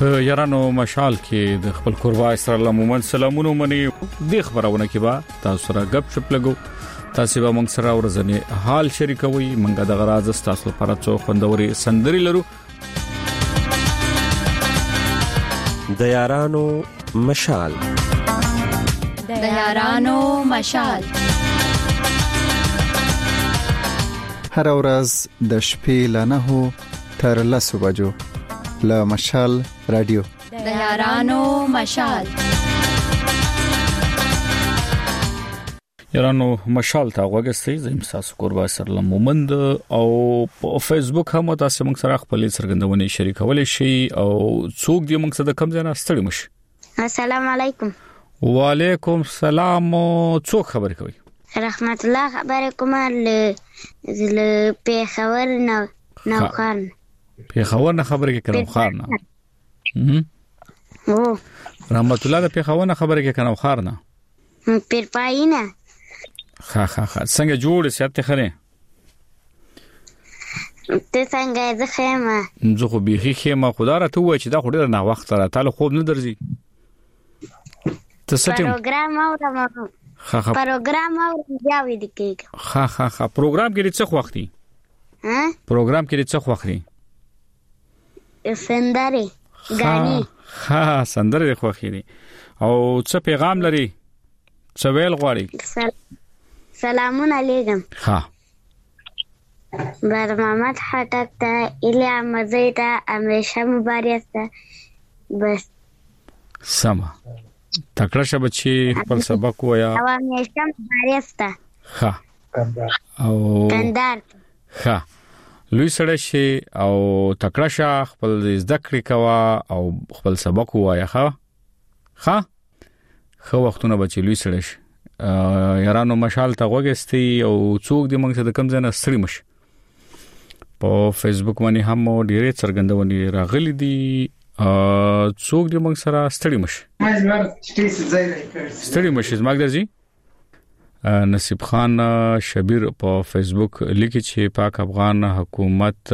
یارانو مشال کې د خپل قربا اسرائیل مومن سلامونه مني د خبرونه کې با تاسو سره غب شپ لګو تاسو به موږ سره ورځنی حال شریکوي موږ د غراز تاسو لپاره څو خوندوري سندري لرو د یارانو مشال د یارانو مشال هر ورځ د شپې ل 9 تر 10 بجو له مشال رادیو د یارانو مشال یارانو مشال ته وګورئ زم تاسو قربا سره مومند او په فیسبوک هم تاسو موږ سره خپل سرګندونې شریکول شي او څوک دې موږ سره کم ځای ستړي مش السلام علیکم وعلیکم السلام څوک خبر کوي رحمت الله خبر کوم له پیښور نو خان پیښور نه خبره کې کړم خار نه او رحمت الله د پیښور نه خبره کې کړم خار نه پیر پاینه ها څنګه جوړ سیاته خره ته څنګه زه خېمه زه خو به خېمه خدا را ته وای چې دا خو ډیر نه وخت را تعالی خوب نه درځي ته ستیم پروګرام اورم پروګرام اورم بیا وې دکې ها پروګرام کې څه وختي پروګرام کې څه وختي سندري غاني ها سندري خوخي دي او څه پیغام لري څه ویل غواړي سلامون علیکم ها بر محمد خټک ته الیا مزیدا همیشه مبارک ته بس سما تکړه شه بچي خپل سبق وایا او همیشه مبارک ته ها او کندار ها لوی سره شي او تکړه شه خپل زده کړې کوا او خپل سبق وایا ها خو وختونه بچي لوی سره شي یارانو مشال ته وګستي او څوک دې موږ سره کم ځای نه ستړي مش په فیسبوک باندې هم ډېرې څرګندونې راغلي دي څوک دې موږ سره ستړي مش ستړي مش زموږ درځي نصیب خان شبیر په فیسبوک لیکي چې پاک افغان حکومت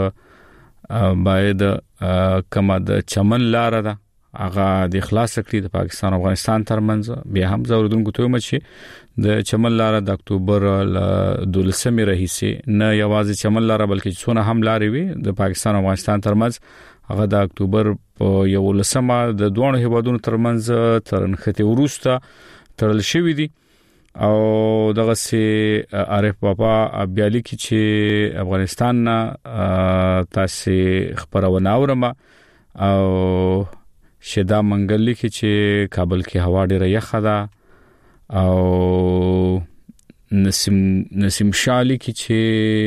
باید کما د چمن لار ده هغه د اخلاص کړی د پاکستان او افغانستان ترمنځ بیا هم زوردونکو ته مچې د چمن لار د اکتوبر ل 12 رئیسي نه یوازې چمن لار بلکې څونه هم لارې وي د پاکستان او افغانستان ترمنځ هغه د اکتوبر په 11 د دوه هیوادونو ترمنځ ترنخته ورسته ترل شوې دي او دغه سي عارف بابا بیالي کې چې افغانستان تاسو خبرونه اورم او شدا منګل کې چې کابل کې هوا ډیره یخه ده او نسیم شالي کې چې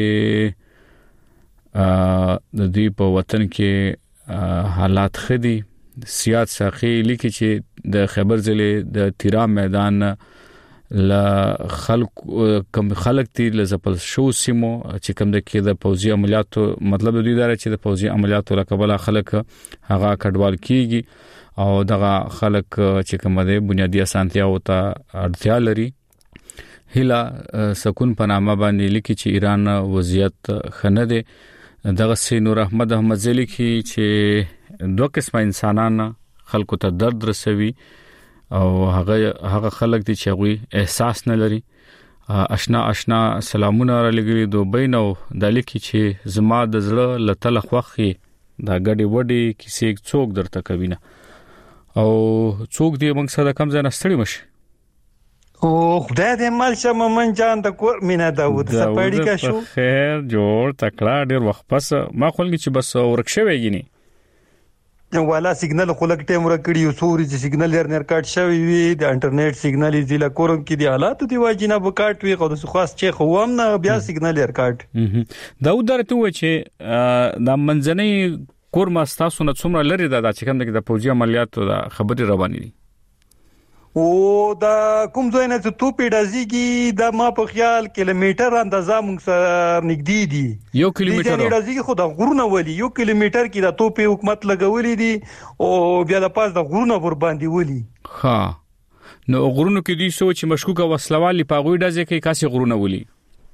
د دې په وطن کې حالات خدي سیاست ساقي لیکي چې د خیبر ضلع د تیرا میدان ل خلق تي لزپل شو سیمو چې کوم د کې د پوزي عملیاتو مطلب دوی دا چې د پوزي عملیاتو لکبل خلک هغه کډوال کیږي او دغه خلک چې کوم د بنیادی اسانتیا او ته اړتیا لري هلا سکون پنامه باندې لیکي چې ایران وضعیت خنه ده دغه سینور احمد زلی کی چې دوه قسمه انسانان خلکو ته درد رسوي او هغه خلک دي چې غوي احساس نه لري آشنا سلامونه را لګي دوبۍ نو د لیکي چې زما د زړه لته لخوخي دا غړي وډي کیسې څوک درته کوي نه او څوک دې موږ سره کم ځای نه ستړي مش او خدای دې مال شه مومن جان د کور مینا داوود سپاړی کا شو خیر جوړ تکړه ډیر وخت پس ما خپل چې بس ورکشويږي والا سیګنل خلک ټیم ورکړي یو سوري چې سیګنل لرنر کټ شوی وي د انټرنیټ سیګنل یې ځله کورم کې دی حالات دی واجینه بکټ وی خو د خاص چې خوام نه بیا سیګنل لر کټ دا درته و چې د منځنۍ کورما تاسو نه څومره لري دا چې کوم د پوجي عملیاتو د خبري رواني دي او دا کوم ځای نه ته پیډازيږي د ما په خیال کیلومتر اندازه موږ سره نږدې دي 1 کیلومتر پیډازيږي خو د غرونه ولي 1 کیلومتر کې د توپې حکومت لګولې دي او بیا د پاس د غرونه ور باندې ولي ها نو غرونو کې دي سوچ مشکوکه وسلوالي پاغوي ډازه کې کاسي غرونه ولي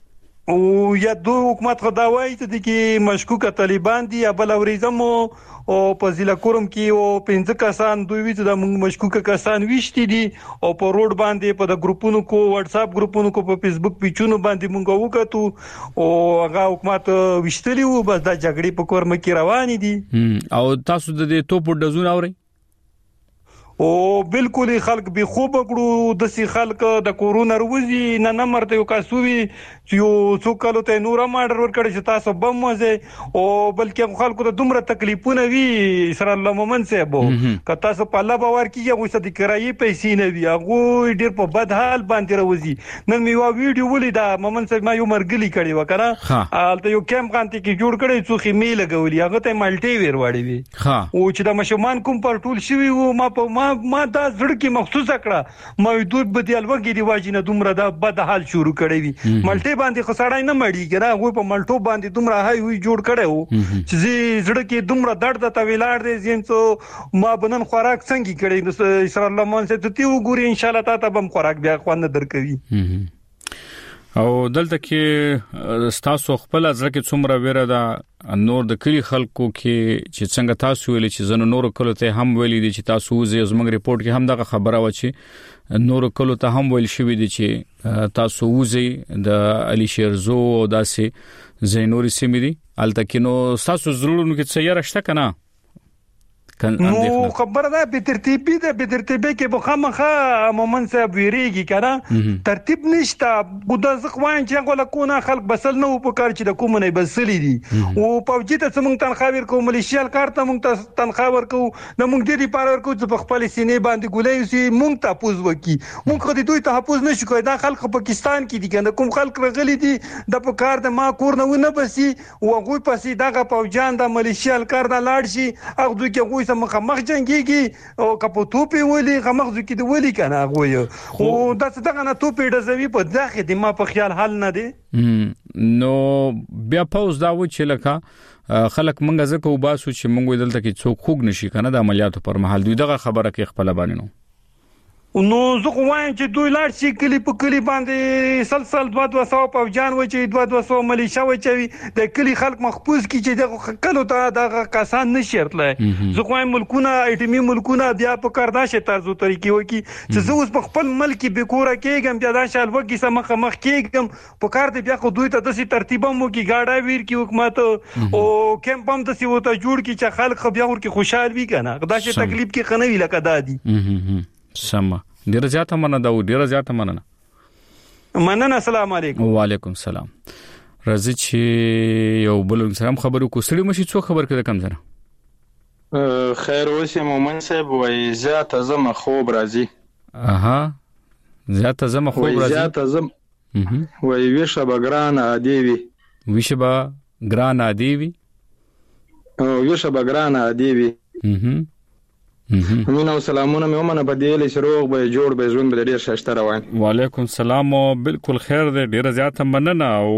او یا دوی حکومت خو دا وایي چې کې مشکوکه طالبان دي یا بل اوریزمو او په ضلع کورم کې او 5 کسان دوی وی چې د مشکوکه کسان وشتي دي او په روډ باندې په د گروپونو کو واتس اپ گروپونو کو په فیسبوک پیجونو باندې مونږ وکړو او هغه حکومت وشتلی وو بس د جګړې په کورم کې روان دي او تاسو د دې توپ ډزون اوري او بالکل خلک به خوب کړو د سي خلک د کورونا روزي نه مرته یو کاسوي چې یو څو کالو ته نور ماډر ور کړی چې تاسو بم وځي او بلکې خلکو ته دومره تکلیفونه وی سره الله مومن صاحب که تاسو په الله باور کیږي غوښته د کرایي پیسې نه وی هغه ډیر په بد حال باندې راوځي نن می یو ویډیو ولیدا مومن صاحب ما یو مرګلی کړی وکړه البته یو کیمپ غانتی کې جوړ کړی څو خېمې لګولې هغه ته مالټي ور وړي وی او چې د مشمان کوم پر ټول شوی وو ما دا زړه کې مخصوصه کړه موجود بدیل وګړي دی واجینه دومره د بد حال شروع کړی وی مالټي باندې خسړای نه مړی ګره غو په مالټو باندې دومره هاي وی جوړ کړو چې زړه کې دومره درد ته ویلاړ دی زینڅو ما بنن خوراک څنګه کړی نو سره الله مون ته تی وګوري ان شاء الله تا بم خوراک بیا خوانه درکوي او دلته کې تاسو خپل ځکه کې څومره ویره ده نور د کلی خلکو کې چې څنګه تاسو ویل چې زنه نور کلو ته هم ویلي دي چې تاسو زموږ ریپورت کې هم دغه خبره و چې نور کلو ته هم ویل شوې دي چې تاسو وزي د علي شیرزو او داسې زینوري سیمې دي الته کې نو تاسو ضرورونه کې څه یارشته کنه نو خبره ده به ترتیبي ده به ترتیبي کې به خامخا مومن صاحب ویریږي کنه ترتیب نشته ګوډه ځخوان چې غوړه کونه خلک بسل نه په کار چې د کوم نه بسلې دي او پوجي ته څنګه تنخوا ورکو ملیشیال کار ته موږ تنخوا ورکو نو موږ دې لپاره ورکو چې په خپل سینې باندې ګولې سي موږ تاسو وکي موږ خو دې دوی تاسو نشو کوی دا خلک پاکستان کې دي کنه کوم خلک رغلي دي د په کار د ما کور نه ونه بسي او غوي پسې دغه پوجان د ملیشیال کار د لاړ شي هغه دوی کې مخ جنگيږي او کپو توپی ولي غمغ ځکه دی ولي کنه غوي او دغه نه توپی ډزوي په ځخه د ما په خیال حل نه دي نو بیا پاوز دا و چې لکه خلک منګه زکه وباسو چې مونږ دلته کې څوک خوګ نشي کنه د عملیاتو پر مهال دوی دغه خبره کې خپل باندې نو نو زه خو وایم چې دوی لاړ شي کلی په کلی باندې سلسل 200 په جان و چې 200 ملیشا و چې د کلی خلک مخبوز کی چې د کلو ته د کسان نشرتله زه خو وایم ملکونه ایټمی ملکونه بیا په کارداشه طرزو طریقې وکي چې زه اوس په خپل ملک به کور کېږم بیا دا شال وکي سمخ مخ کېږم په کار دې بیا خو دوی ته د ترتیب مو کی گاډا ویر کی حکومت او کیمپ هم د سی وته جوړ کی چې خلک بیا ور کې خوشحال وي کنه دا شي تکلیف کې خنوي لکه دادی سم ډیر زیاته مننه دا ډیر زیاته مننه السلام علیکم وعلیکم السلام راځي چې یو بل سلام خبرو کو سړي مشي څو خبر کړه کم زنه خیر اوسه مومن صاحب وای زیاته زما خوب راځي اها زیاته زما خوب راځي زیاته زم وای ویشه بګران ادیوی ویشه بګران ادیوی او ویشه بګران ادیوی امين او سلامونه مې ومنه په دې لې شروع به جوړ به ژوند به ډیر شاشته روان وعلیکم السلام بالکل خیر دې ډیر زیاته مننه او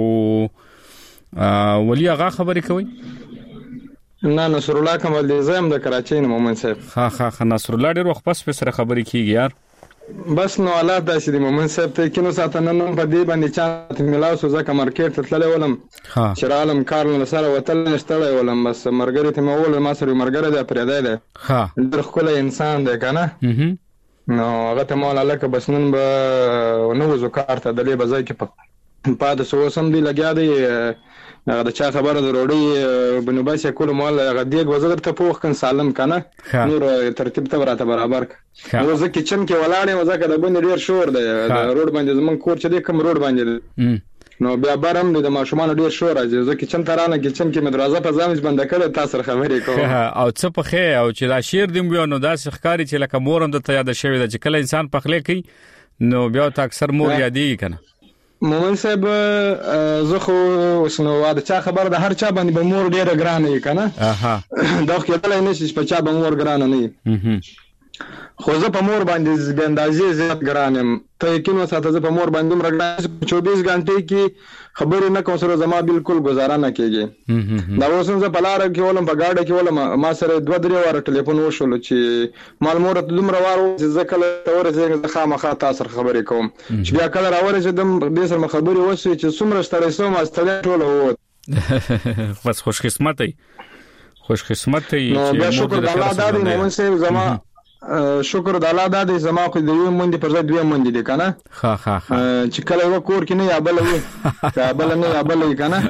ولی هغه خبرې کوي نه نصر الله کمال دې زم د کراچۍ نه مومن صاحب ها نصر الله ډیر وخت پس سره خبرې کیږي یار بس نو الله داسې د مومن صاحب ته کینو ساتنه نن په دې باندې چا ملاو سو ځکه مارکیټ ته تللی ولم چې عالم کار نه سره وتل نشته ولم بس مرګري ته مول ما سره مرګره ده پرې ده در خپل انسان ده کنه نو هغه ته مول الله که بس نن به نو زو کار ته دلې بځای کې پاده سو سم دی لګیا دی هغه د چا خبره ضروري بنو باسه کول مال هغه دیګ وزګر ته پوخ کن سالم کنه نور ترتیب ته راته برابر نو زه کچن کې ولاړې وزګه د بن ډیر شور دی د روډ باندې زمون کور چې د کوم روډ باندې نو بیا برم د ماشومان ډیر شور راځي زه کچن ترانه کچن کې مدرازه په ځامش بند کړه تاسو خبرې کوم او څه په خې او چې دا شیر دیم بیا نو دا ښکاری چې لکه مورم د ته یاد شوی د چې کله انسان پخلې کوي نو بیا تا اکثر مور یادېږي کنه مومن صاحب زه خو وسنو واده چا خبر د هر چا باندې به مور ډیره ګرانه کنه دا خو کېدل نه شي په چا به مور ګرانه نه خو زه په مور باندې د اندازې زیات ګرانم ته یقین وساته زه په مور باندې مرګ 24 غنټې کې خبرې نه کوم سره زما بالکل گزاره نه کېږي دا اوس زه په لار کې ولم په گاډه کې ولم ما سره 2-3 واره ټلیفون وشول چې مال مور ته دومره واره چې زه کله ورځې زه خامخا تاسو خبرې کوم چې بیا کله راورځم دې سره خبرې وشي چې څومره ستړی سوم استل ټول وو بس خوش قسمت ای چې شکر الله دا دی مومن صاحب زما شکر د الله دا دی زما خو د یو مونږ پر ځای دوه مونږ دي کنه چې کله یو کور کې نه یا بل وي یا بل نه یا بل کنه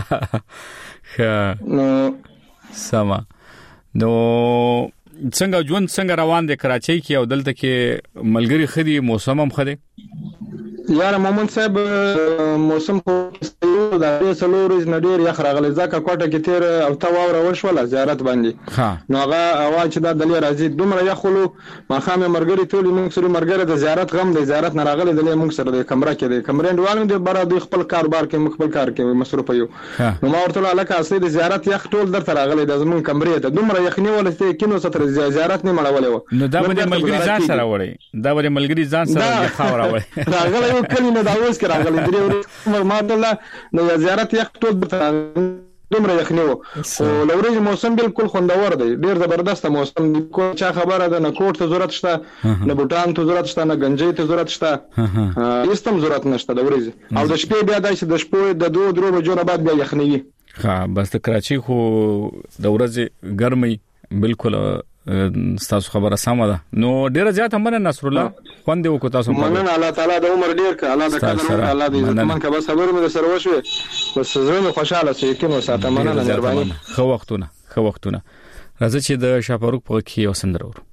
نو سما نو څنګه ژوند څنګه روان دی کراچۍ کې او دلته کې ملګری خدي موسم هم خدي یار مومن صاحب موسم خو د سلورز نډیر یخ راغلی ځکه کوټه کې تیر او تا واوره وشوله زیارت باندې نو هغه اواز چې دا دلی راځي دومره یخلو ما خامه مرګري ټول موږ سره مرګره د زیارت غم د زیارت نه راغلی دلی موږ سره د کمره کې د کمرې ډوالم د بار د خپل کاروبار کې خپل کار کې مصروف یو نو ما ورته علاقه اصلي د زیارت یخ ټول درته راغلی د زمون کمرې ته دومره یخنی ولسته کینو ستر زیارت نه مړولې نو دا به ملګری ځان سره وړي دا به ملګری ځان سره خاور راوړي راغلی کله نه دا اوس کې راغلی درې ورځې ما الله نو زیارت یخ ټول دومره یخنی وو او لوري موسم بالکل خوندور دی ډیر زبردست موسم دی کو چا خبره ده نه کوټ ته ضرورت شته نه بوټان ته ضرورت شته نه گنجې ته ضرورت شته هیڅ ضرورت نشته د ورځې او د شپې بیا د شپې د 2-3 بجو نه بعد بیا یخنی وي بس د کراچۍ خو د ورځې ګرمي بالکل تاسو خبره سمه ده نو ډیره زیات هم نصر الله خوند یو کو تاسو مننه الله تعالی د عمر ډیر ک الله د قدر الله دې زمون کا بس خبر مې سره وشوي بس زه خوشاله سې کې نو ساته مننه مهرباني خو وختونه راځي چې د شاپروک په کې یو سندره ورو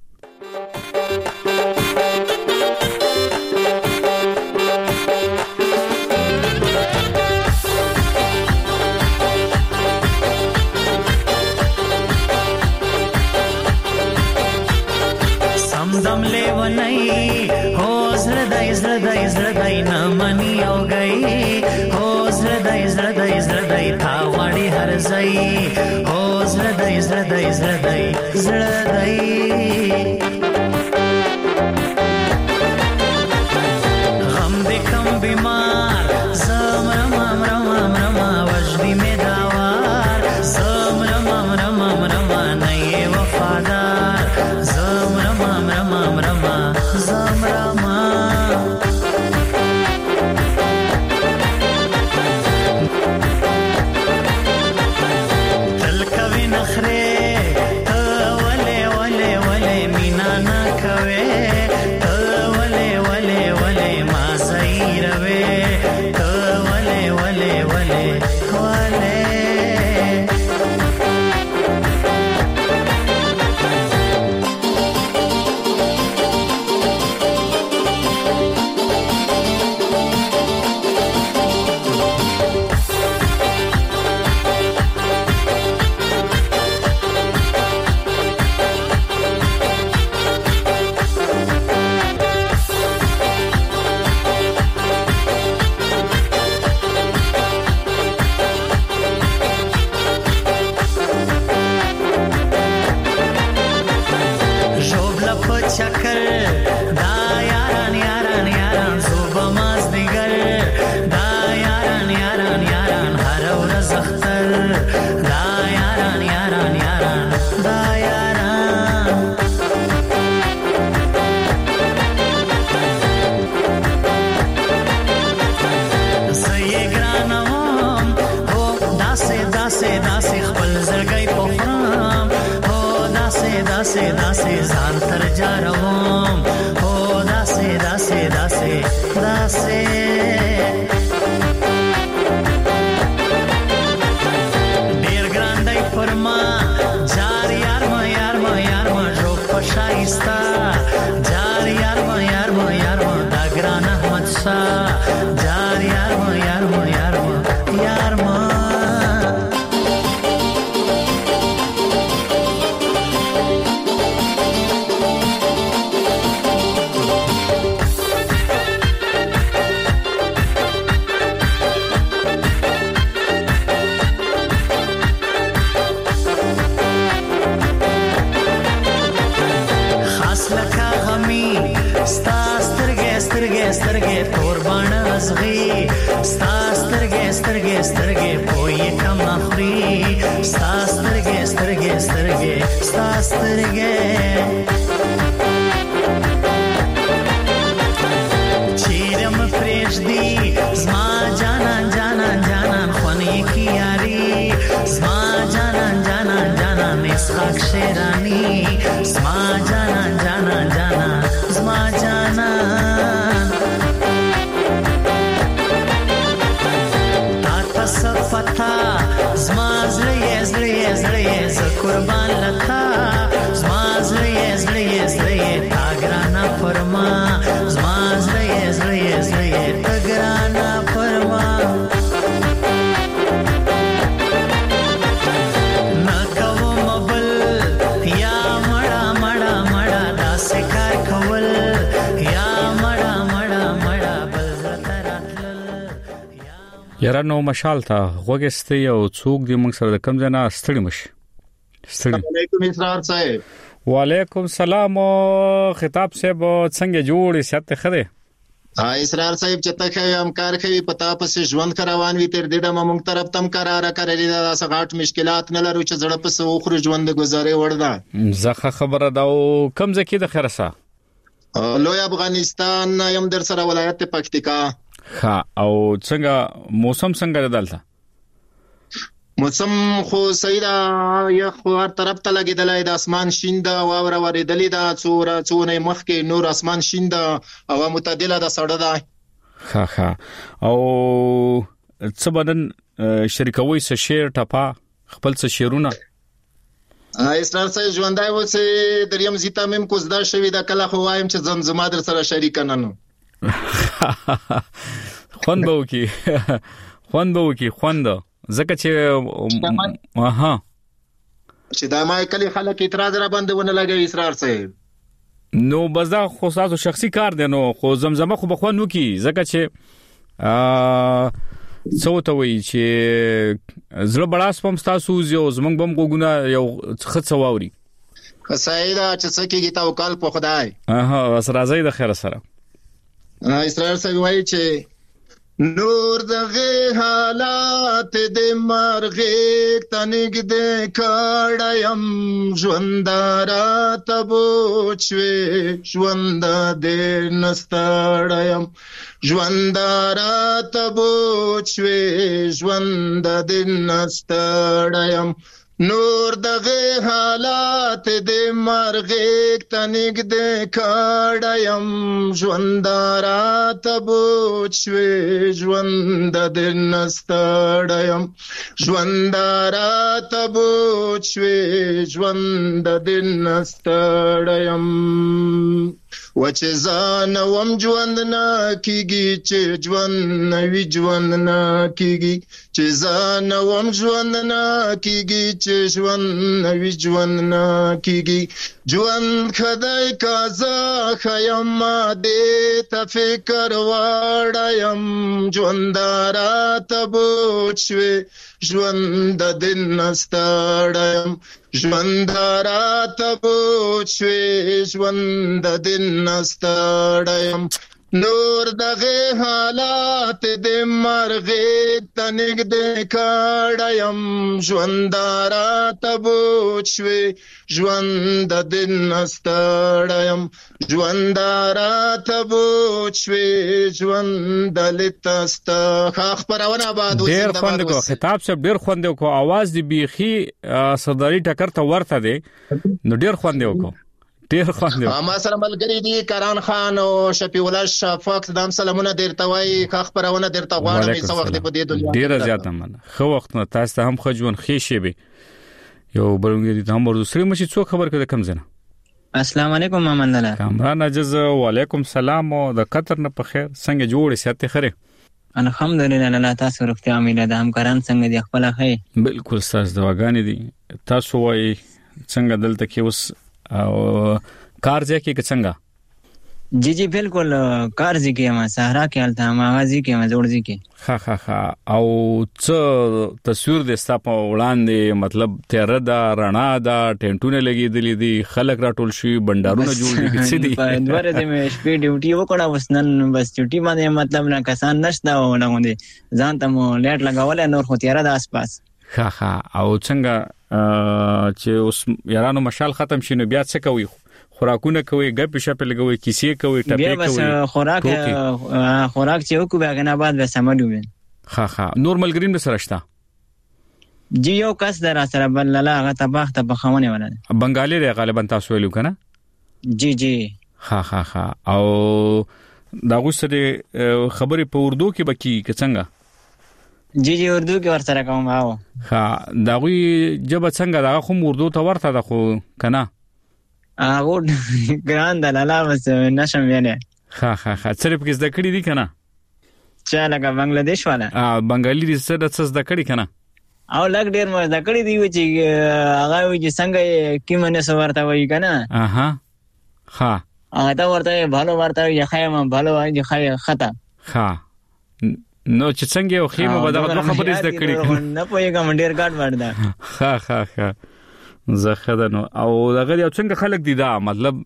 दम ले वनई हो زړدای نه منی او گئی हो زړدای تا وړي هر ځای हो زړدای غم دې کم بیمار زم وجدی می داوار زم نه وفادار زم تل کوي نخره ته ولې مینا نه کوي ته ولې ما زیروي ته ولې چکر دا یاران زوبه ماز دیگر دا یاران هر ورځ اختر دا یاران دا یاران زه ګرانم هو داسې خپل زړګی پخرام هو داسې ځان تر جاروم هو داسې ډیر ګران دی پر ما جار یار ما جو پشایستا جار یار ما دا ګران احمد شاه جار یار ما لکه غمی ستا سترګې سترګې سترګې تور بڼ ازغي ستا سترګې سترګې سترګې پوي کم اخري ستا سترګې سترګې سترګې ستا سترګې چیرم پرېږدي زما جانان جانان جانان خونې کې یاري زما جانان جانان جانان اسحاق شیرانی زما جانان جانان جانان زما جانان تا تصفتا زما زړه زړه زړه ز قربان لتا زما زړه زړه زړه تا ګرانا فرما زما زړه زړه زړه تا ګرانا فرما یاره نو مشال ته غوګستې او څوک دې موږ سره د کم ځای نه ستړي مشي ستړي علیکم اسرار صاحب وعلیکم السلام خطاب صاحب څنګه جوړې سیاته خره اسرار صاحب چې تاسو هم کار کوي پتا پس ژوند روان وي تر دې د موږ طرف تم قراره کړی دا سغاټ مشکلات نه لرو چې زړه پس اوخر ژوند گزارې وردا زخه خبره دا کم ځکه د خرسه لوی افغانستان یم در سره ولایت پکتیکا ها او څنګه موسم څنګه دلته موسم خو سیدا یو هر طرف ته لګیدلای د اسمان شین دا واوره ورېدلې دا څونه مخ کې نور اسمان شین دا او متعدله د سړه دا ها ها او څه بدن شریکوي څه شیر ټپا خپل څه شیرونه اسرار صاحب ژوندای وسه دریم زیتا مم کوزدا شوی دا کله خو وایم چې زمزمه در سره شریک ننو خوند به وکي خوند زکه چې چې دا ما کلی خلک اعتراض را باندې ونه لګي اسرار صاحب نو بزا خو تاسو شخصي کار دی نو خو زمزمه خو بخوان وکي زکه چې څوته وی چې زړه بڑاس پم تاسو یو زمنګ بم غوګونه یو خڅ واوري سیدا چې سکیږي توکل په خدای راځي د خیر سره اسرار صاحب وایي چې نور دغه حالات د مرغې تنګ د کړم ژوندارا تبوچوي ژوند د نستړم ژوندارا تبوچوي ژوند د نستړم نور دغه حالات د مرغې تنګ د کړم ژوندارا تبوچوي ژوند د نستړم ژوندارا تبوچوي ژوند د نستړم وچه ځان وم ژوند نه کیږي چې ژوند نوی ژوند نه کیږي چې ځان وم ژوند نه کیږي چې ژوند نوی ژوند نه کیږي ژوند خدای کازا خیم دې ته فکر واړم ژوندارا تبوچوي ژوند د نستړم ژوندارا تبوچوي ژوند د نستړم نور دغه حالات د مرغې تنګ د کړم ژوندارا تبوچوي ژوند د نستړم ژوندارا تبوچوي ژوند لتست خبرونه آباد ډیر خوند کو خطاب صاحب ډیر خوند کو आवाज دی بيخي صدري ټکر ته ورته دی نو ډیر خوند کو ډیر خوند ما سره ملګری دي کران خان او شفیع الله شفاق دام سلامونه درته وای خبرونه درته غواړم څو وخت په دې دنیا ډیر زیاته من خو وخت نه تاسو هم خجون خېشي به یو برونګری ته هم ورسره مشي څو خبر کړه کم زنه السلام علیکم محمد الله کامران عجز وعلیکم السلام او د قطر نه په خیر څنګه جوړې ساتي خره الحمدلله الله تاسو روغتیا امید ده همکاران څنګه دي خپل خیر بالکل تاسو دواګانې دي تاسو وای څنګه دلته کې اوس او کار ځکه کې څنګه जी जी بالکل کارځي کې ما صحرا کې حالت ما غازي کې ما جوړځي کې ها او څه تصویر د ستاپ وړاندې مطلب تیر دا رڼا دا ټینټونه لګېدلې دي خلک راټول شي بندرونه جوړ دي څه دي په دوره د مې شپې ډیوټي وکړه وسنن بس ډیوټي باندې مطلب نه کسان نشته ولغوندي ځان ته مو لیټ لګول نور خو تیر د اسپاس ها او څنګه چې اوس یارانو مشال ختم شینو بیا څه کوي خوراکونه کوي غپ شپ لګوي کیسې کوي ټپې کوي بس خوراک چې وکړو بیا نه بعد به سمډو ها نور ملګرین به سره شته جی یو کس در سره بل لا هغه تباخ ته بخونه ولله بنگالي دی غالبا تاسو ویلو کنه جی جی ها او دا غوسه خبرې په اردو کې بکی څنګه جی جی اردو کې ور سره کوم ها دا غوي جب څنګه دا خو اردو ته ورته ده خو کنه هغه ګران دلاله بس نشم ویله ها صرف کې زده کړی دي کنه چا لکه بنگلاديش والا بنگالي دې څه د څه زده کړی کنه او لګ ډیر مې زده کړی دی چې هغه وی چې څنګه کیمنه سورته وای کنه ها هغه دا ورته بھالو ورته یې خایم بھالو وای خای خطا نو چې څنګه یو خیمه به دغه خبرې زده کړی نه پوهیږم ډیر ګډ ورده ها زخه نو او دغه یو څنګه خلک دي دا مطلب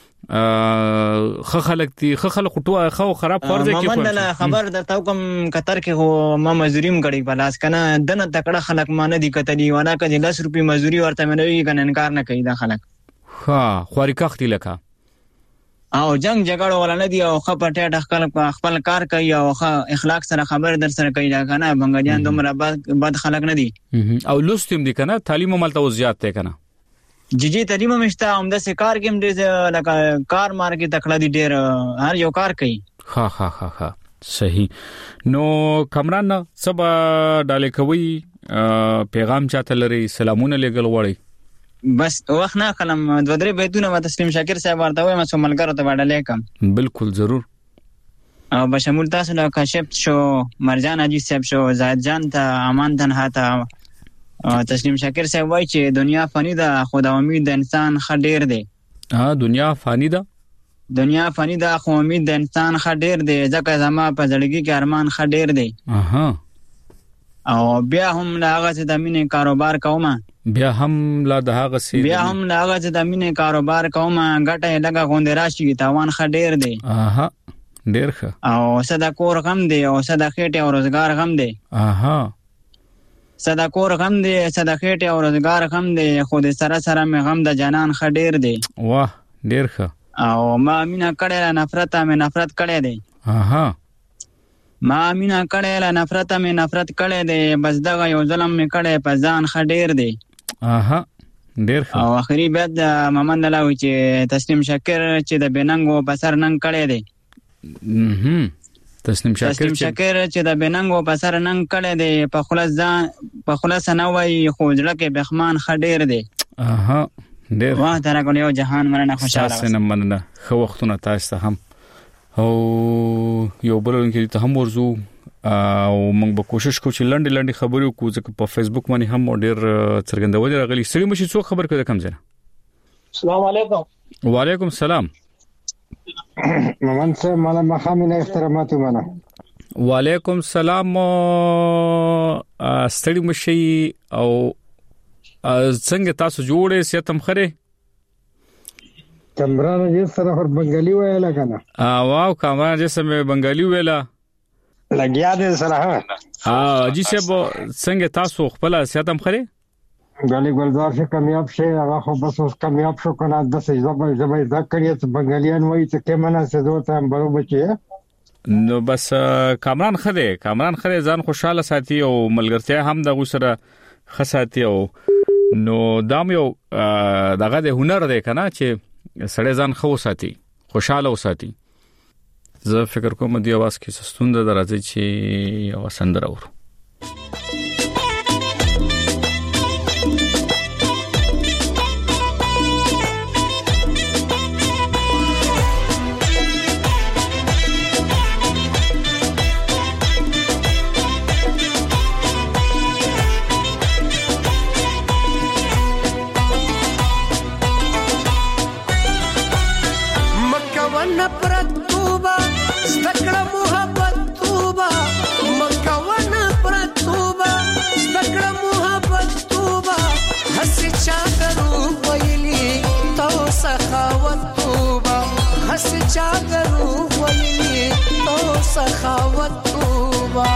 خلک دي خلک ټوه خو خراب فرض کې منله خبر درته کوم قطر کې هو ما مزدوریم کړی بلاس کنه دنه تکړه خلک مان دي کتلی ونه کدي 10 روپۍ مزدوري ورته منوي کنه انکار نه کوي دا خلک خوري کختي لکه او جنگ جګړه ولا نه دی او خپل خپل کار کوي او اخلاق سره خبر در سره کوي دا کنه بنگالیان دومره بد خلک نه دي او لوستیم دي کنه تعلیم ملته زیات ته کنه جی تعلیم مشته عمده سه کار کې هم لکه کار مار کې تکړه دي ډیر هر یو کار کوي ها صحیح نو کمران سبا ډاله کوي پیغام چاته لري سلامونه لګل وړي بس وخت نه کلم دو درې بیتونه ما تسلیم شاکر صاحب ورته وایم چې ملګرو ته وړاندې کوم بالکل ضرور او بشمول تاسو له کاشف شو مرجان اجي صاحب شو زاهد جان ته امان تنها ته تسلیم شاکر صاحب وایي چې دنیا فانی ده خو د امید د انسان خډیر دی دنیا فانی ده خو امید د انسان خډیر دی ځکه زما په زړګي کې ارمان خډیر دی او بیا هم لا هغه د مینې کاروبار کوم بیا هم لا هغه د مینې کاروبار کوم ګټه لګه غوندې راشي تاوان خډیر دی ډیر ښه او صدا کور غم دی او صدا خېټه او روزګار غم دی صدا کور غم دی صدا خېټه او روزګار غم دی خو دې سره مې غم د جانان خډیر دی واه ډیر ښه او ما مینا کړه نفرت کړه دی ما مینا کړه نفرت کړه دی بس دغه یو ظلم مې کړه په ځان خډیر دی ډیر ښه او اخري بعد محمد الله چې تسلیم شاکر چې د بننګو په سر نن کړه دی تسلیم شاکر چې د بننګو په سر نن کړه دی په خلاص نه وای خو ځړه کې بخمان خډیر دی ډیر واه تر کو یو جهان مرنه خوشاله تاسو نه مننه خو وختونه تاسو هم او یو بل کې ته هم ورزو او موږ به کوشش کوو چې لنډي خبرې وکړو ځکه په فیسبوک باندې هم ډېر څرګندول راغلي سړي مشي څو خبر کړه کم زره السلام علیکم وعلیکم السلام ممن صاحب مالا مخامنه احترامات ومنه وعلیکم السلام ستړي مشي او څنګه تاسو جوړې سیتم خره کمران جې سره پر بنگالي ویلا کنه واو کمران جې سره بنگالي ویلا لګیا دې سره جی صاحب څنګه تاسو خپل سیتم خره غالي ګلزار شه کامیاب شه هغه خو بس اوس کامیاب شو کنه د سې زبې ذکرې ته بنگالیان وایي چې کمنه سه دوته هم برو بچي نو بس کامران خره ځان خوشاله ساتي او ملګرتیا هم د غوسره خساتي او نو دام یو دغه د هنر دی کنه چې سړی ځان خو ساتي خوشاله وساتي زه فکر کوم دی आवाज کې سستوند درځي چې یو سندره ور پرد سخاوت توبه هس چاګرو ویلی او سخاوت توبه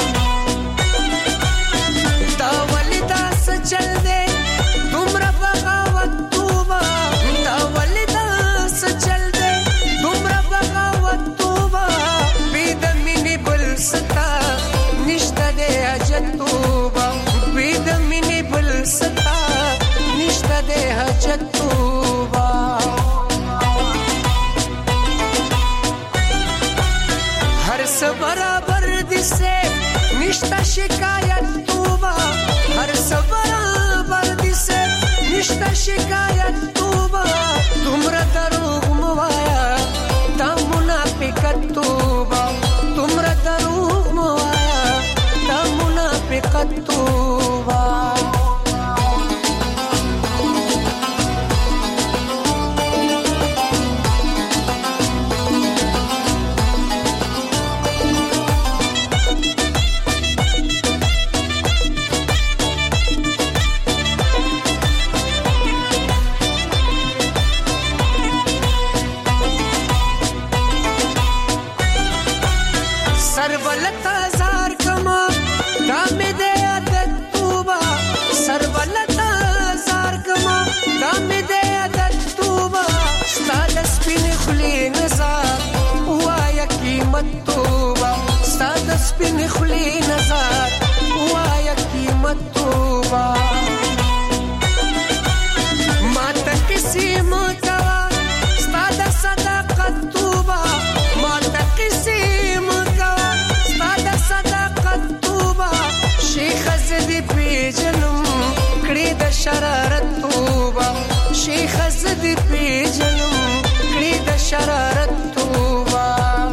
دا ولدا سچل دے تمرا بغاوت توبه دا ولدا سچل دے تمرا بغاوت توبه بيد مني بل ستا نشته دے حاجت توبه بيد مني بل ستا نشته دے حاجت توبه हर स बराबर दिसे निष्ठा शिकायत तूबा हर स बराबर दिसे निष्ठा शिकायत तूबा तुमरा दरूग मवाया ता मुनाफिकत तूबा तुमरा दरूग मवाया ता मुनाफिकत तूबा سپین خلی نظر وایا قیمت توبا ما تا کسی مکوا ستاد صداقت توبا ما تا کسی مکوا ستاد صداقت توبا شیخ زدی پی جنم کړي د شرارت توبا شیخ زدی پی جنم کړي د شرارت توبا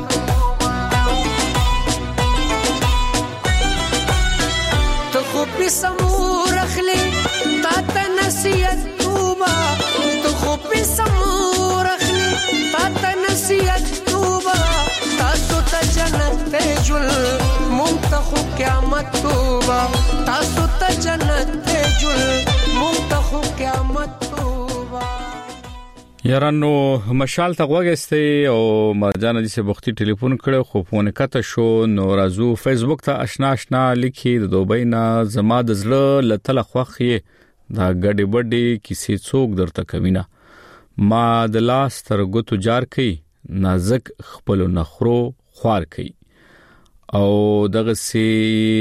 سمور اخلی تا تا نصیحت توبا تو خوب سمور اخلی تا تا نصیحت توبا تاسو تا جنت تجل منتخو قیامت توبا تاسو تا جنت تجل منتخو قیامت توبا یارانو مشال ته وګستې او مرجان دې سه وختي ټلیفون کړو خو فون کته شو نو رازو فیسبوک ته آشنا لیکي د دوبۍ نه زما د زړه لته خوخي دا ګډي بډي کیسې څوک درته کوینا ما د لاس تر ګوتو جار کئ نازک خپل نخرو خوار کئ او دغه سي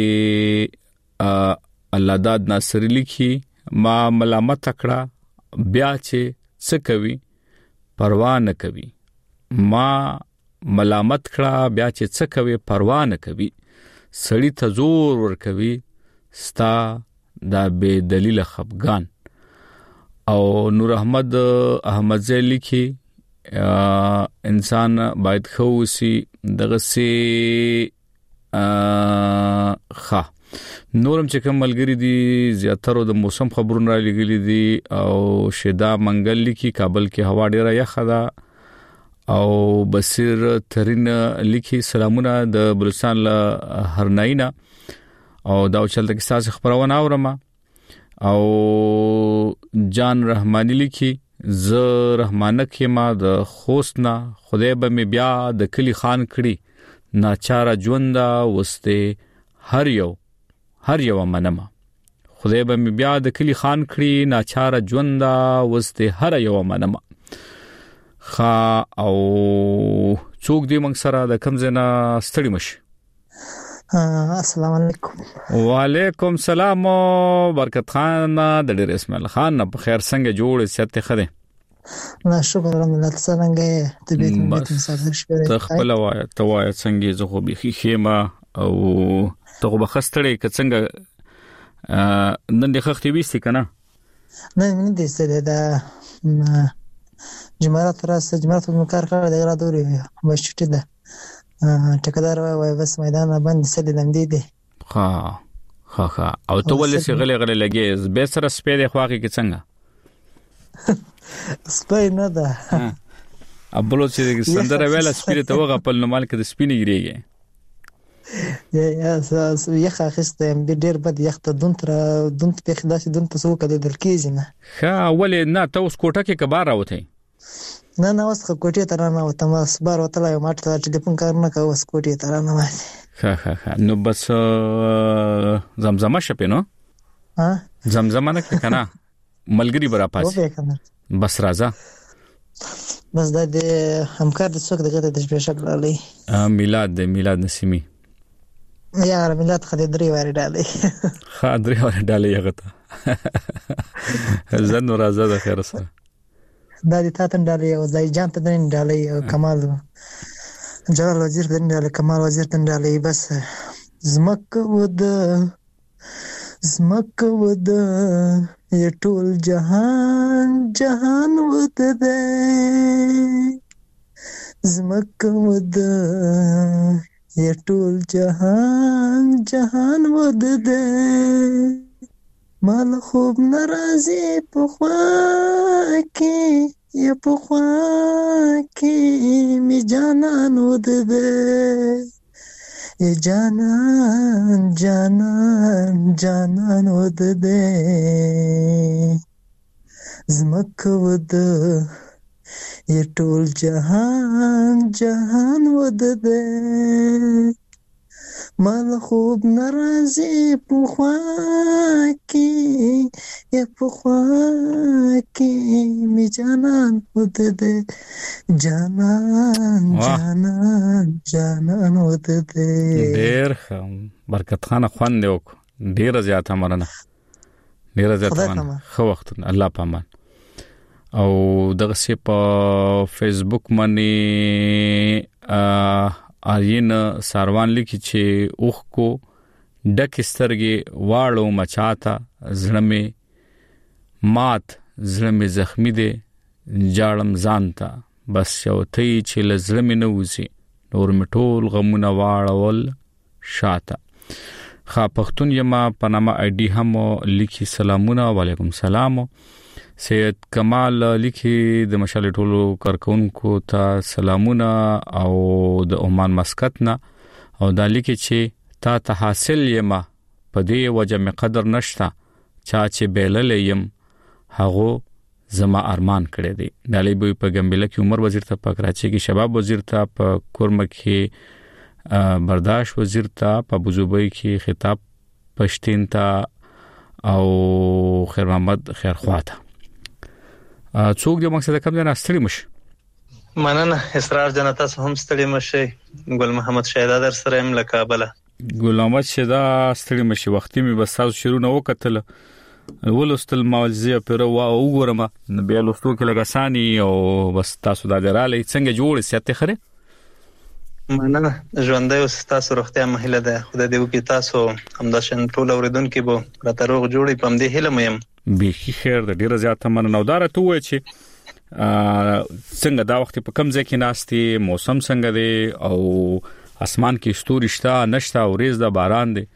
الله داد ناصری لیکي ما ملامت کړه بیا چې څه کوي پروا نه کوي ما ملامت کړه بیا چې څه کوي پروا نه کوي سړی ته زور ور کوي ستا دا بے دلیل خفغان او نور احمد زیلی کی انسان باید خوسی دغه سي نورم چې کوم ملګری دي زیاتره د موسم خبرونه را لګلې دي او شدا منګل لیکي کابل کې هوا ډیره یخه ده او بصیر ترين لیکي سلامونه د بلوچستان له هرناینا او دا چلته کې ساز خبرونه اورم او جان رحمانی لیکي ز رحمانه کې ما د خوستنا خدای به می بیا د کلی خان کړي ناچاره ژوند وسته هر یو منما خدای به می بیا د کلی خان کړي ناچاره ژوند وسته هر یو منما خا او څوک دې موږ سره د کم زنه ستړي مش السلام علیکم وعلیکم السلام برکت خان د ډیر اسماعیل خان په خیر څنګه جوړ ست خده نه شکر الحمدلله څنګه طبيعت مسافر شوه ته خپل وای څنګه زه خو بيخي خيمه او ته خو بخستړې ک څنګه نن د خختې وېستې کنه نه دې ستړي دا جمعرات راځه جمعرات په کار کړه د غرادوري مې شټه ده ټکدار وای بس میدان باندې سړي لمدې دي ها او ته ولې غلې لګي به سره سپېده خواږي کې څنګه سپې نه ده ابلو چې سندره ویله سپېده ته وغه په نومال کې د سپینې ګریږي یا یخ اخسته ډېر بد یخ ته دونت په خداسي دونت سو کده دل کېږي نه ها ولې نه ته اوس کوټه کې کبار راوته نه اوس کوټې ته نه وته ما بار وته ما ته ټلیفون کار نه کوي اوس کوټې ته نه وای ها نو بس زمزمه شپه نو ها زمزمه نه کنه ملګری برا پاس بس راځه بس د همکار د څوک دغه د شپږ ډالۍ میلاد نسیمی یار میلاد خدای درې واره ډالۍ هغه ته زنه راځه د خیر سره دا د تاتن ډالۍ او ځای جان ته د ډالۍ او کمال جلال وزیر د ډالۍ کمال وزیر د ډالۍ بس زمکه ود ی ټول جهان ود دې زمکه ود ی ټول جهان ود دې مال خوب ناراضي په خوا کې می جانان ود دې ای جانان ود دې زمکه ود ی ټول جهان ود دې مال خوب ناراضي په خوا کې می جانان ود دې جانان ود دې ډېر برکت خان خوان دی ډېر زیاته مرنه ډېر زیاته خو وخت الله پامان او دغه سی په فیسبوک باندې آرین ساروان لیکي چې اوخ کو ډک سترګې واړو مچاتا زړه مات زړه زخمی دی جاړم ځانتا بس یو تی چې لزړه نه وځي نور مټول غمونه واړول شاته خا پختون یما پنامه آی ډی هم لیکي سلامونه وعلیکم السلام سید کمال لیکي د مشال ټولو کارکونکو ته سلامونه او د عمان مسقط نه او د لیکي چې ته حاصل یما په دې وجه می قدر نشتا چا چې بیلل یم هغه زما ارمان کړی دی د لیبوی په ګمبله کې عمر وزیر ته په کراچي کې شباب وزیر ته په کورمه کې برداشت وزیر ته په بوزوبای کې خطاب پښتين ته او خیر محمد خیرخواته څوک د مقصد کم نه ستړي مش مننه اسرار جنتا هم ستړي مشي ګل محمد شهدا در سره ام لکابله ګل محمد شهدا ستړي مشي وختي می بس تاسو شروع نه وکتل ولستل مالزه پر او وګورم بیا لستو کې لګاساني او بس تاسو د درالې څنګه جوړ سیاته خره مننه ژوندۍ او تاسو روغتیا مهله ده خدای دې وکي تاسو همداشن ټول اوریدونکو به راته روغ جوړي پم دې هله مې به خیر د ډیره زیاته مننه وداره ته وای چې څنګه دا وخت په کم ځای کې ناشتي موسم څنګه دی او اسمان کې ستوري شته نشته اوریز د باران دی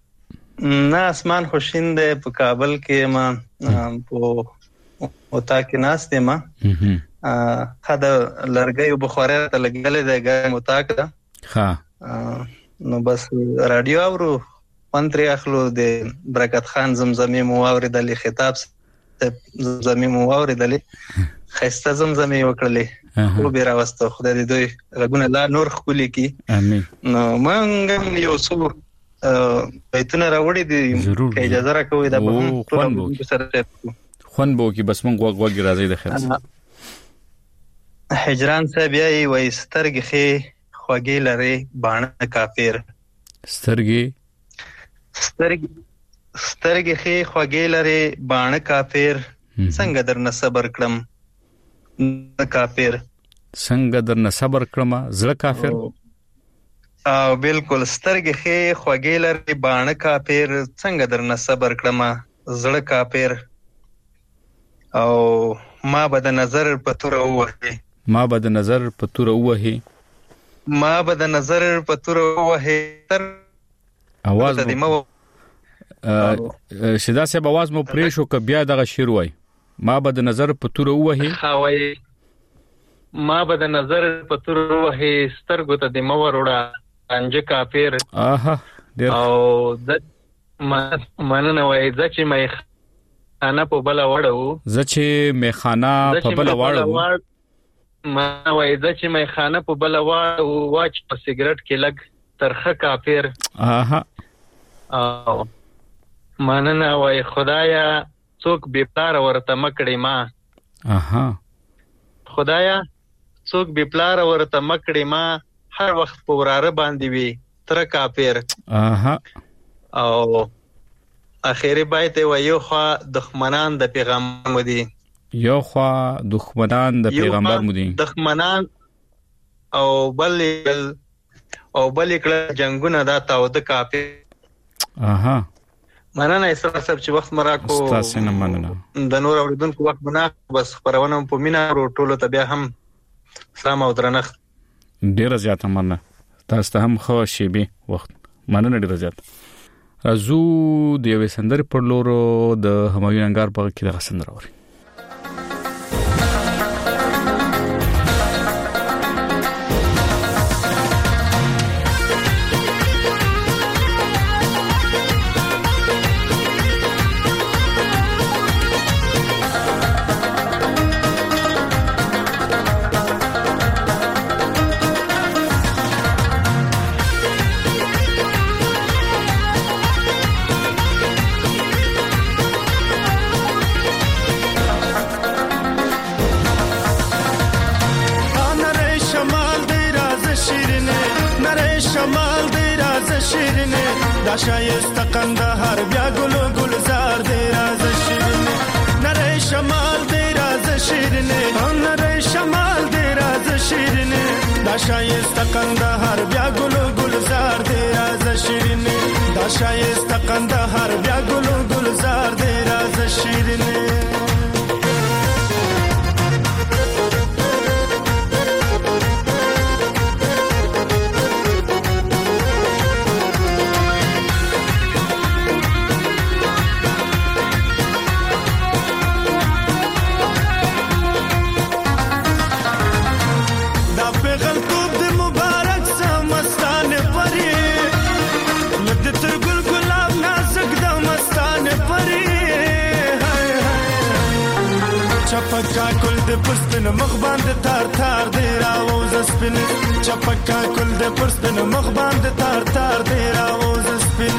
نه اسمان خوشین دی په کابل کې ما په وتا کې ناشته ما خدا لرګي بخاره ته لګلې ده ګم وتا کې ها نو بس رادیو اورو پنځري اخلو د برکت خان زمزمي مواورد علي خطاب زمزمي مواورد علي خسته زمزمي وکړلې خو به راوستو خدای دې دوی رګونه لا نور خولي کی امين نو مونږ یو څو بیتونه راوړي دي که اجازه راکوي دا به هم سره خون بو کی بس مونږ وګ راځي د خیر هجران صاحب یې وای سترګې خې خوږې لري باڼه کافر سترګې خې خوږې لري باڼه کافر څنګه درنه صبر کړم کافر څنګه درنه صبر کړم زړه کافر او بالکل سترګې خې خوږې لري باڼه کافر څنګه درنه صبر کړم زړه کافر او ما به د نظر په تور ووهي ما به د نظر په تور ووهي تر आवाज شدا صاحب आवाज مو پرې شو ک بیا دغه شیر وای ما به د نظر په تور ووهي ما به د نظر په تور ووهي سترګو ته د مور وړه انج کافر او د مننه وای ځکه مې خانه په بل وړو ځکه مې خانه په بل وړو ما وایده چې مې خانه په بل واچ په سیګریټ کې لګ ترخه کافر. او مننه وای خدایا څوک بے پلار ورته مکړې ما. خدایا څوک بے پلار ورته مکړې ما، هر وخت په وراره باندې وي تر کافر. او اخیری بایت وایو خو دښمنان د پیغمبر مودي، یو خو دښمنان د پیغمبر مودي، دښمنان او بل کله جنگونه دا تاو د کافر. مننه اسره صاحب چې وخت مراکو تاسو نه مننه. د نور اوریدونکو وخت بنا بس خبرونه په مینا ورو ټولو ته بیا هم سلام او درنښت. ډیر زیات مننه، تاسو ته هم خو شیبي وخت مننه ډیر زیات. رازو د یوې سندرې پر لورو د همایون انګار په کې د غسن راوړي. شایست قندهار بیا گلو گلزار دی راز شیرینه، نره شمال دی راز شیرینه، نره شمال دی راز شیرینه، دا شایست قندهار بیا گلو گلزار دی راز شیرینه، دا شایست قندهار بیا گلو گلزار دی راز شیرینه. چپکا کل د پرستن مخ باندې تار تار دی راوز سپین، چپکا کل د پرستن مخ باندې تار تار دی راوز سپین.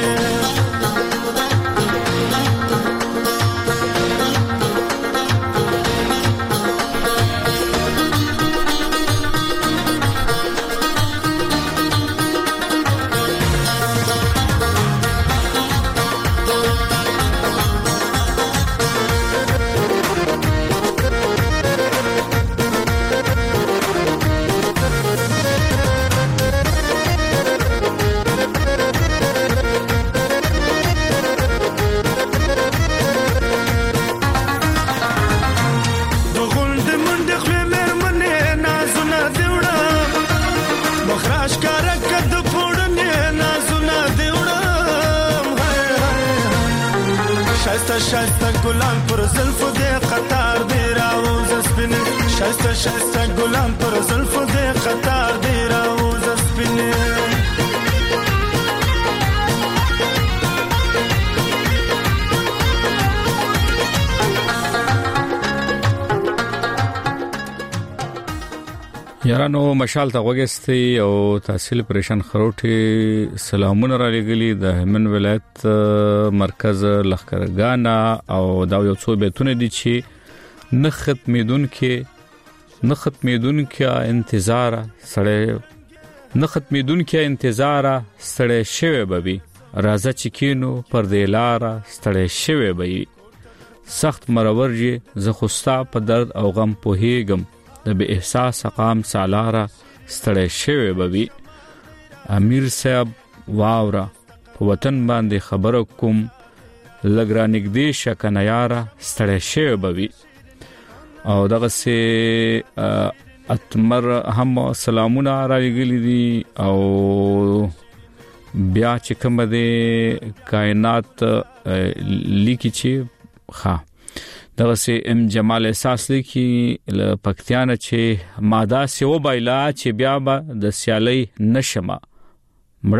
شایسته ګلان پر زلفو دې قطار دې راوز سپین، شایسته ګلان پر زلفو دې قطار دې راوز سپین. یارانو مشال ته وګستي او تحصیل پریشان خروټي سلامونه را لګلي د هلمند ولایت مرکز لخرګانا او دا یو څو بیتونه دي چې نه ختمېدون کې انتظار سړې شوي ببي راځه چې کینو پر دې لاره ستړې شوي بي سخت مرورجي زه خوستا په درد او غم پوهېږم د به احساس قام سالاره ستړی شوی بوي. امیر صاحب واورا په وطن باندې خبره کوم لګرا نګدې شکنه یاره ستړی شوی بوي. او دغه سه اتمر هم سلامونه راغلي دي او بیا چې کوم د کائنات لیکي چې ښه دغه سه ام جمال احساس لیکي ل پکتیانه چې ماده سی و بایلا چې بیا به د سیالي نشمه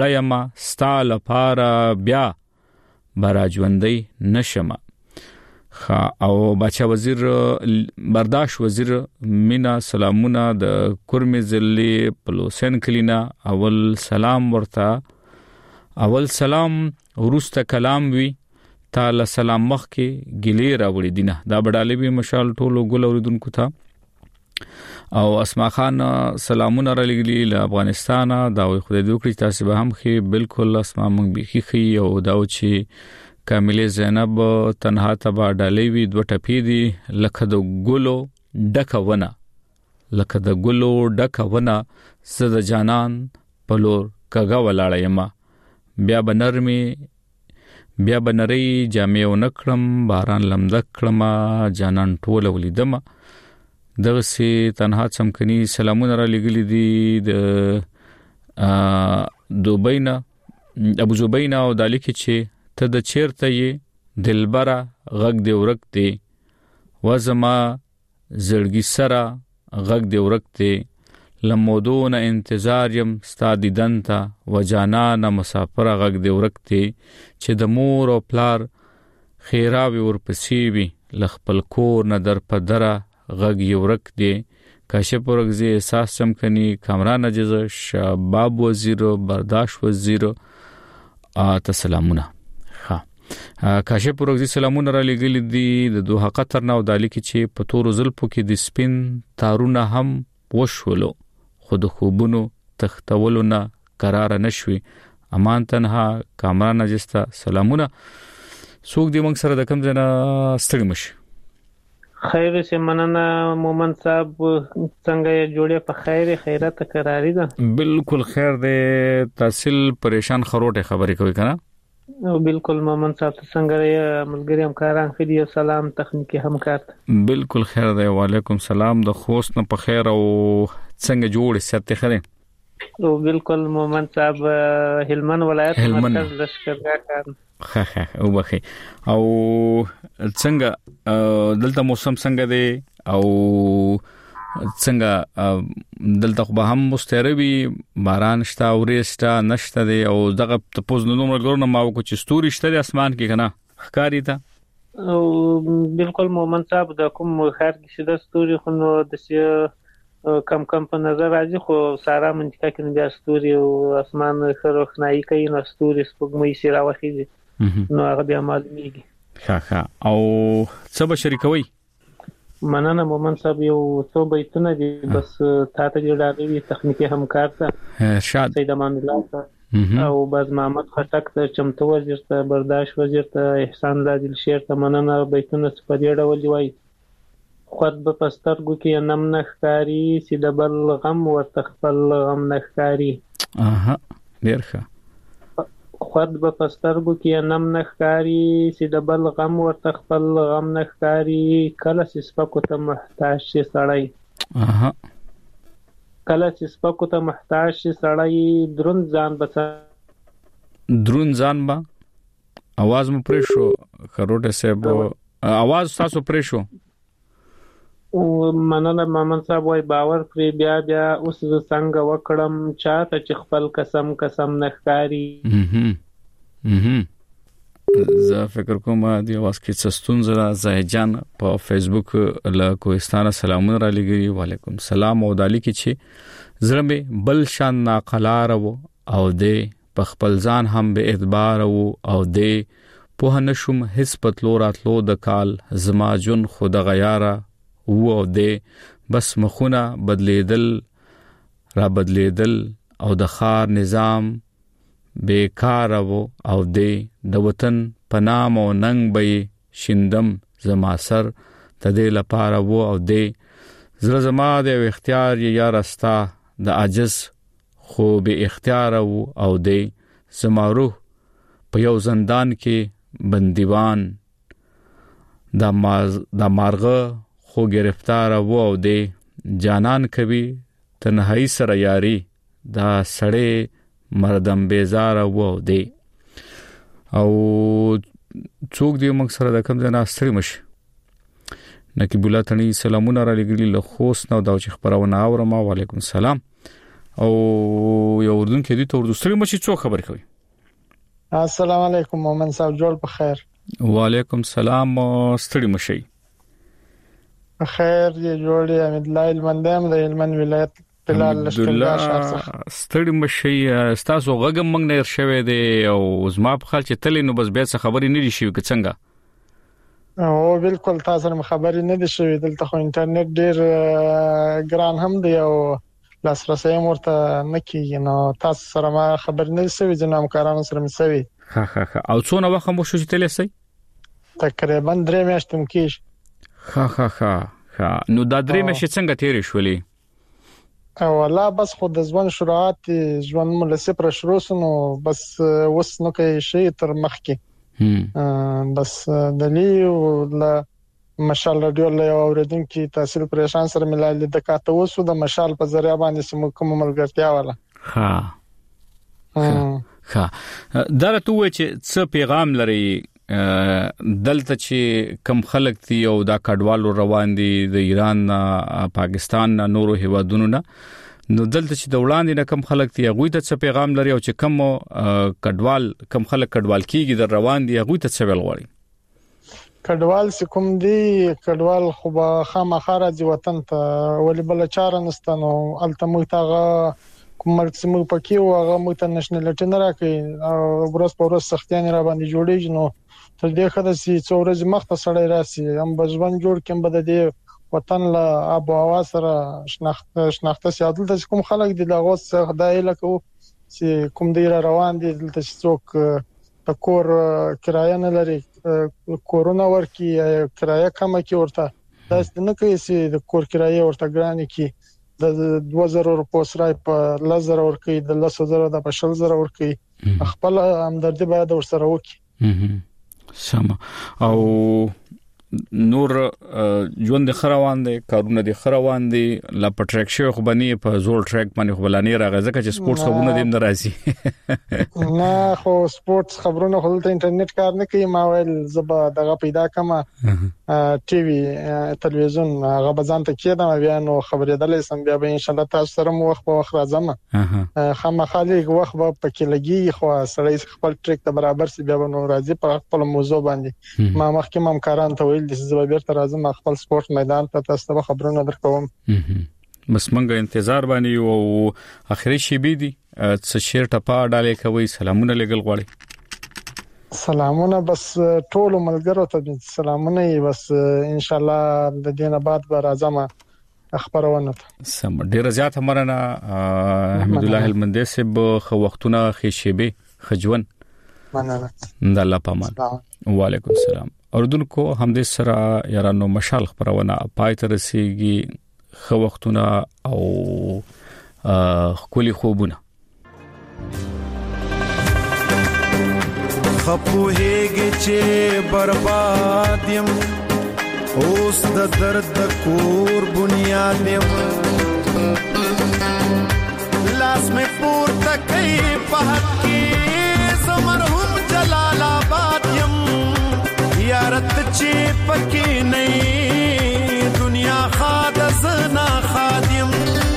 مړیما ستاله پاره بیا براجوندې نشمه او بچا وزیر برداشت وزیر مینا سلامونه د کورمې ضلع پلوسن کلینا اول سلام ورته اول سلام ورسته کلام وی تعالی سلام مخ کې ګلی راوړي دینه دا بډاله به مشال ټولو ګل اوریدونکو ته او اسماء خان سلامونه را لګلی له افغانستان دا وي خدای دې وکړي تاسو به هم خې بالکل اسماء مونږ به خې او دا چې کامله زینب تنها تبا ډالې وی دوه ټپې دي لکه د ګلو ډکونه زد جانان پلور کګه ولاړ یما بیا بنري جامې ونکړم باران لمدکړم جانان ټول ولیدم دغه سي تنها چمکني سلامونه را لګلې دي د دوبینا ابو زبینا او دالیکي چې ته د چیرته یې دلبره غږ دی ورک دی وزما زړګي سره غږ دی ورک دی لمودون انتظار يم ستادي دنتا وجانا مسافر غږ دی ورک دی چې د مور او پلار خیراوي ورپسې وي لخپل کور نه در پدره غږ یورک دی کاشف ورغزي احساس چمکني کامران اجازه شباب وزیر برداشت وزیر تسلامونه کاشف ورغزي سلامونه را لګل دي د دوه قطر نه او دالي کې چې په تور زلپو کې د سپین تارونه هم وشولو خود خوبونو تختولونه قرار نشوي امان تنها کامران اجستا سلامونه سوق دی موږ سره د کم ځنا ستړي مشي خیر سه مننه مومن صاحب څنګه جوړه په خیرات قراری ده بالکل خیر ده تحصیل پریشان خروټه خبرې کوي کنه بالکل مومن صاحب څنګه ملګری همکاران خدي سلام تخنیکی همکار بالکل خیر ده وعلیکم سلام د خوست نه په خیر او څنګه جوړ ساتي خره او بالکل مومن صاحب هلمند ولایت مرکز لشکرګاه کار او بخي او څنګه دلته موسم څنګه دی او څنګه دلته خو به هم مستریوي باران شته او ریستا نشته دی او دغه تپوز نو مرګورنه ما وکړو چې ستوري شته د اسمان کې کنه ښکاری تا او بالکل مومن صاحب د کوم خیر کې شته ستوري خو نو د کم په نظر راځي خو سارا منطقه کې بیا ستوري او اسمان خروخنایی کوي نو ستوري سپوږمۍ سره واخیږي نو هغه بیا معلومیږي ښه او څه به شریکوي مننه مومن صاحب یو څو بیتونه دي بس تاسو جوړاوي تخنیکی همکار ته شاد سید امان الله او باز محمد خټک ته چمتو وزیر ته برداشت وزیر ته احسان الله دل شیر ته مننه بیتونه سپدې ډول وای خود به پسترګو کې نم نخکاری سید بل غم ورته خپل غم نخکاری ډیر ښه خود به پسترګو کې نم نخکاری سید بل غم ورته خپل غم نخکاری کله سپکو ته محتاج شي سړی کله سپکو ته محتاج شي سړی درون ځان با आवाज مو پرې شو خروټه صاحب आवाज تاسو پرې شو او مننه مامن صاحب وای باور پرې بیا اوس څنګه وکړم چاته چې خپل قسم نخکاری زه فکر کوم دی واس کې څستون زرا زهجان په فیسبوک له کوهستان سلامونه را لګي وعلیکم سلام او دالی کې چې زړه مې بل شان ناقلار او دې په خپل ځان هم به اعتبار او دې په نشم هیڅ پتلو راتلو د کال زما جون خود غیاره او دې بس مخونه بدلیدل او د خار نظام بیکار او دې د وطن پنام او ننګ به شیندم زما سر تدې لپاره او دې زړه زما د اختیار یا راستا د عجز خو به اختیار او دې زما روح په یو زندان کې بندیوان د مارغه خو گرفتار او دې جانان کوي تنهایی سره یاري دا سړې مردم بیزار او دې او څوک دی موږ سره د کوم ځای نه ستړي مشي نقیب الله تنی سلامونه را لګلی له خوست نو دا چې خبرونه اورم وعلیکم السلام او یو اردن کې دي ته اردو ستړي مشي څو خبر کوي السلام علیکم مومن صاحب جوړ په خیر وعلیکم السلام ستړي مشي. خیر دی جوړی امید الله المندام د هلمند ولایت بلال لشکرګاه شهر څخه. ستړي مشي تاسو غږم موږ نه شوي دی او زما په خل چې تلې نو بس بیا څه خبرې نه دي شوي که څنګه؟ او بالکل تاسو سره خبرې نه دي شوي دلته خو انټرنیټ ډیر ګران هم دی او لاسرسي ورته نه کیږي نو تاسو سره ما خبر نه شوي جناب کارانو سره مې شوي. او څونه وخت مو شو چې تلې سي؟ تقریبا 3 میاشتې مکیش. نو دا 3 میاشتې څنګه تیرې شولې؟ والله بس خود د ځوان شروعات ژوند ملسه پر شروع سنو بس وس نو کې شي تر مخ کې بس دلی او مشال رادیو له اوریدونکو تحصیل پریشان سره ملایل د کاته وسو د مشال په ذریعہ باندې سم کوم ملګرتیا والا. دا ته و چې څه پیغام لري دلته چې کم خلک دي او دا کډوالو روان دي د ایران پاکستان نورو هیوادونو نه نو دلته چې د وړاندې نه کم خلک دي هغه ته څه پیغام لري او چې کم خلک کډوال کیږي د روان دي هغه ته څه ویل غواړي؟ کډوال کوم دي کډوال خو به خامخا راځي وطن ته ولې بل چاره نستنو التمو تاغه کوم مرسمو پکې او هغه مو ته نېشنلټی نه راکې او ورځ په ورځ سختیان را باندې جوړیږي نو تر دې خدای سي څورز مخته سړی راسي هم بځوان جوړ کېم بد دې وطن لا اب او هوا سره شناخته سیادل د کوم خلک دي لغوت خدای لکه چې کوم دی روان دي دلته څوک تکور کرایه نه لري کورونا ورکی کرایه کم کی ورته داس نه کوي چې د کور کرایه ورته ګران کی د 2000 روپو سره په 1000 ورکی د 10000 د 10000 ورکی خپل همدردی باید ورسره وکي. سم او نور ژوند خروان دي کارونه دي خروان دي لا پټریک شو خو بني په زول ټریک باندې خو بلانی راغی ځکه چې سپورتس خبرونه دیم ناراضي نه خو سپورتس خبرونه خو د انټرنیټ کار نه کوي ما ویل زبا دغه پیدا کما ټي وي تلویزیون هغه بزان ته کېدم بیا نو خبرېدلې سم بیا به ان شاء الله تاسو سره مو وخت په وخت راځم خامخالي وخت به پکې لګي خو سړی خپل ټریک ته برابر سي بیا نو راځي په خپل موضوع باندې ما مخکې هم کاران ته د زبیر تر اعظم خپل سپورت میدان ته تاسو ته خبرونه درکوم بس منګه انتظار باندې او اخري شی بي دي څه شیر ټپا ډالې کوي سلامونه لګل غواړي سلامونه بس ټول ملګرو ته سلامونه بس ان شاء الله د دینه بعد به راځم خبرونه سم ډیر زیات مرنه احمد الله المندسب خو وختونه خشيبه خجون مننه د الله پامان وعلیکم السلام اردوونکو همدې سره یارانو مشال خبرونه پای ته رسیږي خو وختونه او خولي خوبونه خپوهېږي چې برباد يم اوس د درد کور بنیاد يم لاس مې پورته کوي په حق کې زمرهم جلال آباد يم یارت چې پکې نه دنیا خاد زنا خادم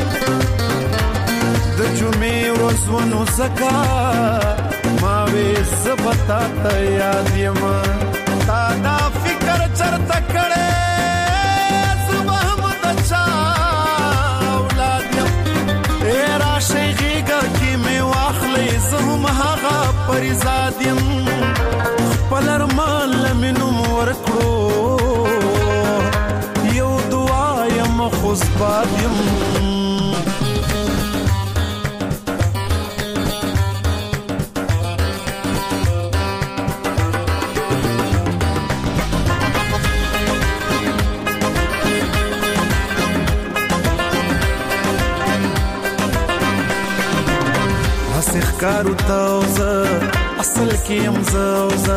د جمعې ورځونو زکا ما وې زبتا ته یاد یم تا دا فکر چرته کړې صبح مت چا اولاد یم را شيغه کې مې واخلې زهم هغه پرزاد یم پلرمان لمنم ورکړو یو دعا یم خوش بادم اسخ کارو تاوزه اصل کې امزوزه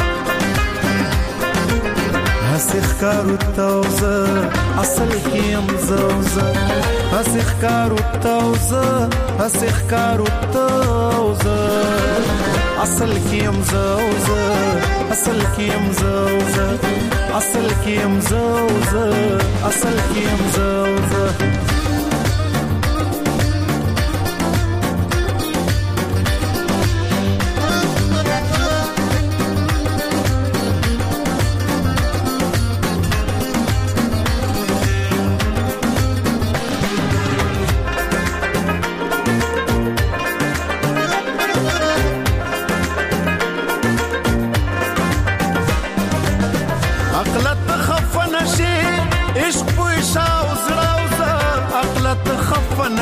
اسخ کارو تاوزه اصل کې امزوزه اسخ کارو تاوزه اسخ کارو تاوزه اصل کې امزوزه اصل کې امزوزه اصل کې امزوزه اصل کې امزوزه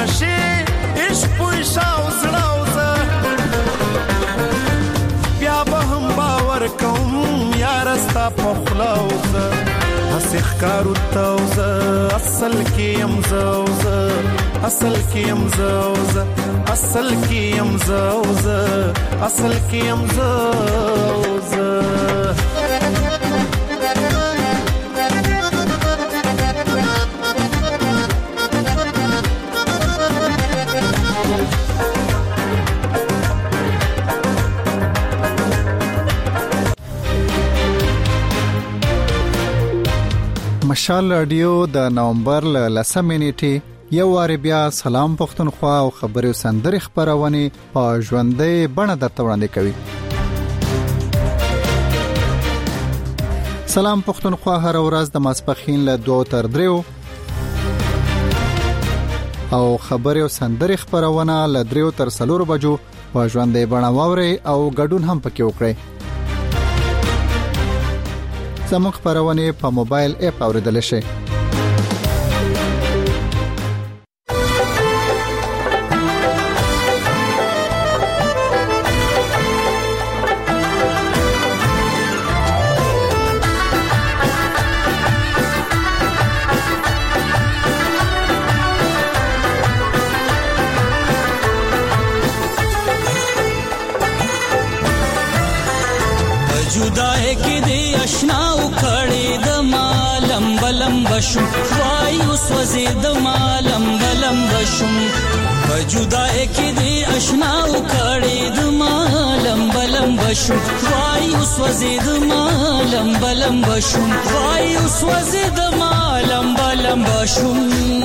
راشي عشق پوښاو زړاوزه بیا به هم باور کوم یار ستا په خلاوزه هسې ښکارو توزه اصل کې یم زوزه اصل کې یم زوزه اصل کې یم زوزه اصل کې یم زوزه مشال رادیو د نومبر ل 10 نیټه یو وار بیا سلام پښتونخوا او خبري سندري خبرونه په ژوندۍ بڼه درته وړاندې کوي. سلام پښتونخوا هر ورځ د ماسپخین له 2 تر 3 او خبري سندري خبرونه له 3 تر 4 بجو په ژوندۍ بڼه واوري او ګډون هم پکې وکړي. زموږ خبرونه په موبایل اپ اوریدل شي. जुदाई के दे अशनाउ खड़े द मालम बलम बशुम वायु स्वजे द मालम बलम बशुम जुदाई के दे अशनाउ खड़े द मालम बलम बशुम वायु स्वजे द मालम बलम बशुम वायु स्वजे द मालम बलम बशुम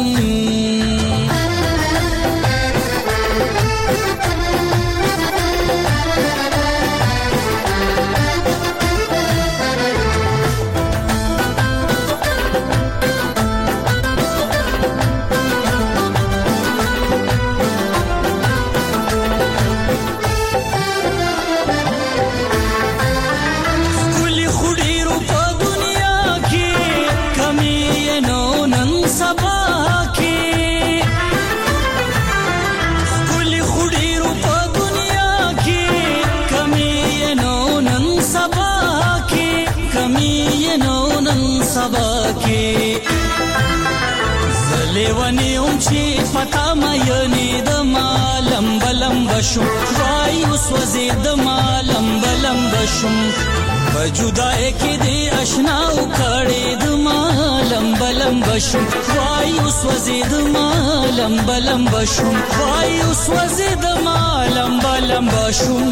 लेवनी ऊंची पता मयनी द मालम बलम बशुम वायु स्वजे द मालम बलम बशुम जुदाई के दे अशनाउ खड़े द मालम बलम बशुम वायु स्वजे द मालम बलम बशुम वायु स्वजे द मालम बलम बशुम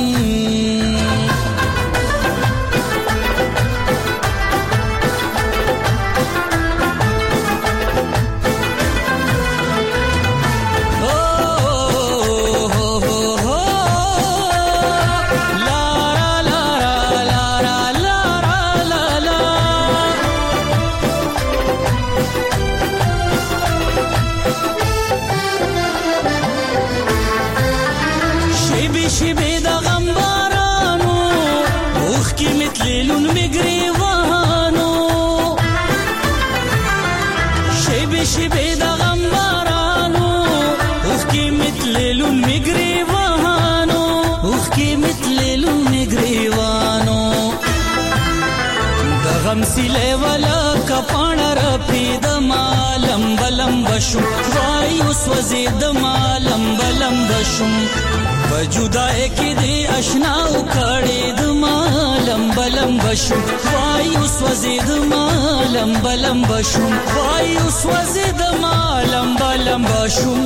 सिले वाला कपाण रफी द मालम बलम बशुम वायु स्वजे द मालम बलम बशुम जुदाई के दे अशनाउ खड़े द मालम बलम बशुम वायु स्वजे द मालम बलम बशुम वायु स्वजे द मालम बलम बशुम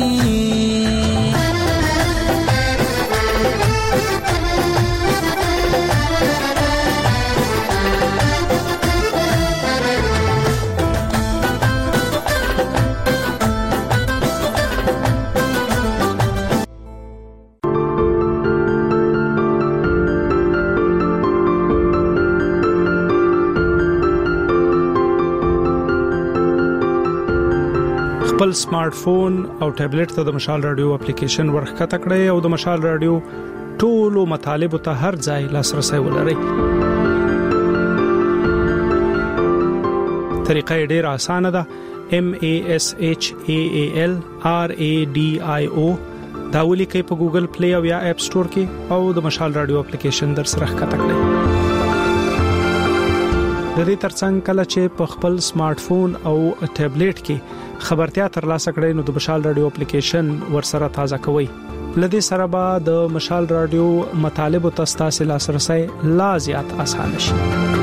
خپل سمارټ فون او ټابلیټ ته د مشال رادیو اپلیکیشن ورخته کړئ او د مشال رادیو ټولو مطالب ته هر ځای لاسرسي ولرئ. طریقه ډیره اسانه ده. MASHAALRADIO دا ولي کې په ګوګل پلی او یا اپ سٹور کې او د مشال رادیو اپلیکیشن در سره ښکته کړئ. د دې ترڅنګ کله چې په خپل سمارټ فون او ټابلیټ کې خبرتیا ترلاسه کړئ نو د مشال رادیو اپلیکیشن ورسره تازه کوئ. لدې سره به د مشال رادیو مطالب او تاسو لاسرسي لا زیات آسان شي.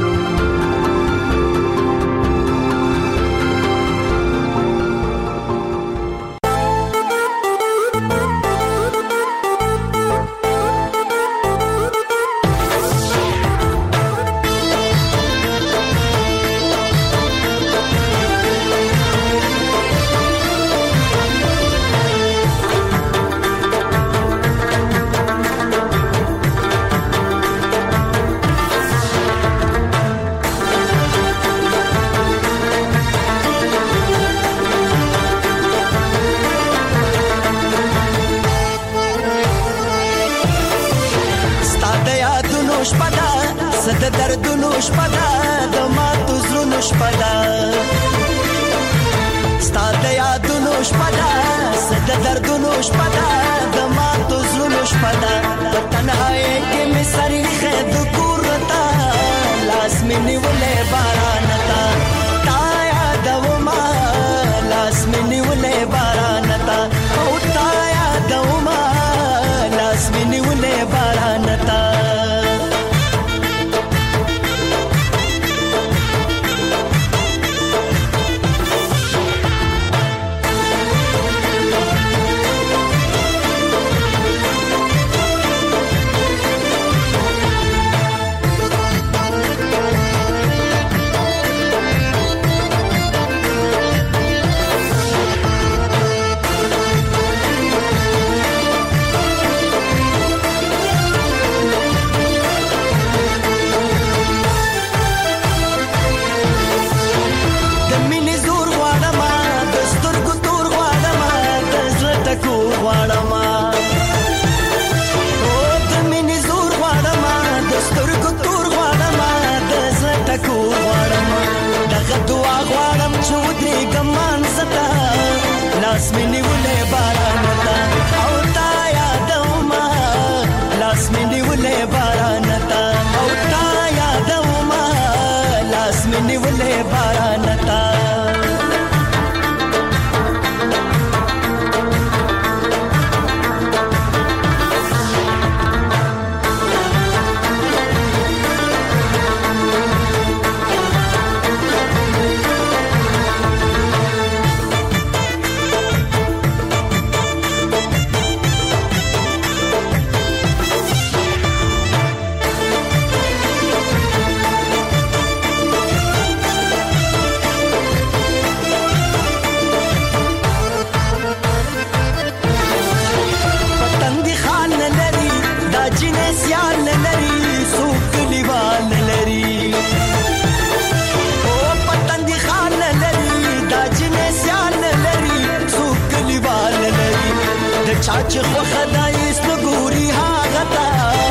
چې خو خدای سپګوري هغه تا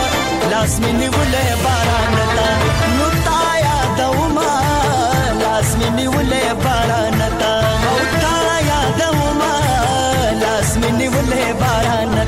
لاس مې نیولې باران تا نو تا یادوما لاس مې نیولې باران تا او تا یادوما لاس مې نیولې باران